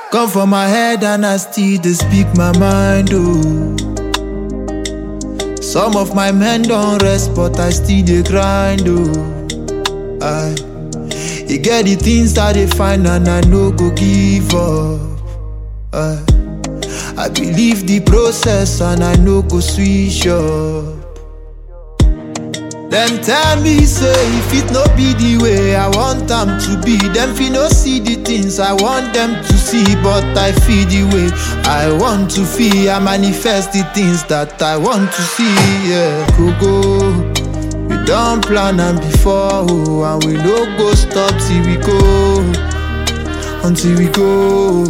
Come from my head and I still dey speak my mind, oh. Some of my men don't rest, but I still dey grind, oh. You get the things that they find and I no go give up. I believe the process and I no go switch up. Them tell me say if it no be the way I want them to be, them fi no see the things I want them to see, but I feel the way I want to feel. I manifest the things that I want to see. Yeah, go. We don't plan and before, oh, and we no go stop till we go, until we go.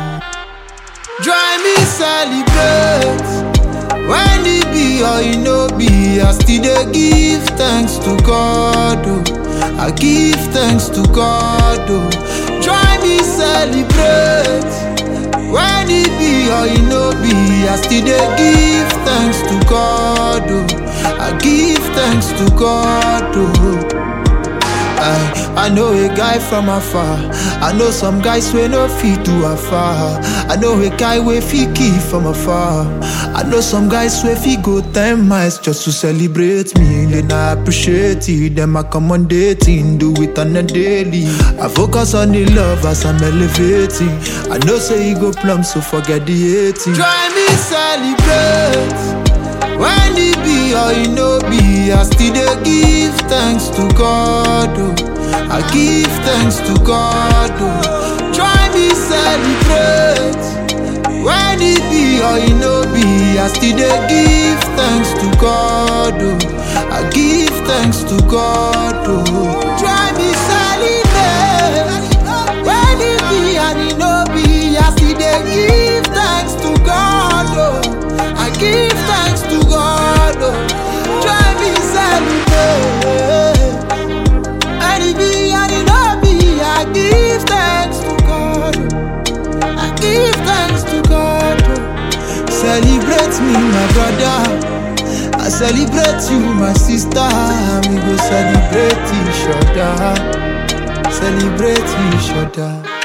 Join me celebrate. When it be or it no be, I still dey give thanks to God, oh. I give thanks to God, oh. Join me celebrate. When it be or it no be, I still dey give thanks to God, oh. I give thanks to God, oh. I know a guy from afar. I know some guys wey no fit do afar. I know a guy wey fit kill from afar. I know some guys wey fit go 10 miles just to celebrate me. Then I appreciate it, them accommodating, do it on a daily. I focus on the love as I'm elevating. I know say you go plumb, so forget the hating. Try me celebrate. When it be or it no be, I still dey give thanks to God, oh. I give thanks to God, oh. Try me celebrate. When it be or it no be, I still dey give thanks to God, oh. I give thanks to God, oh. Try me celebrate. When it be and it no be, I still dey give thanks to God, oh. I give thanks to God, oh. Try me celebrate. And it be and it no be, I give thanks to God, oh. I give thanks to God, oh. Celebrate me, my brother. I celebrate you, my sister. We go celebrate each other. Celebrate each other.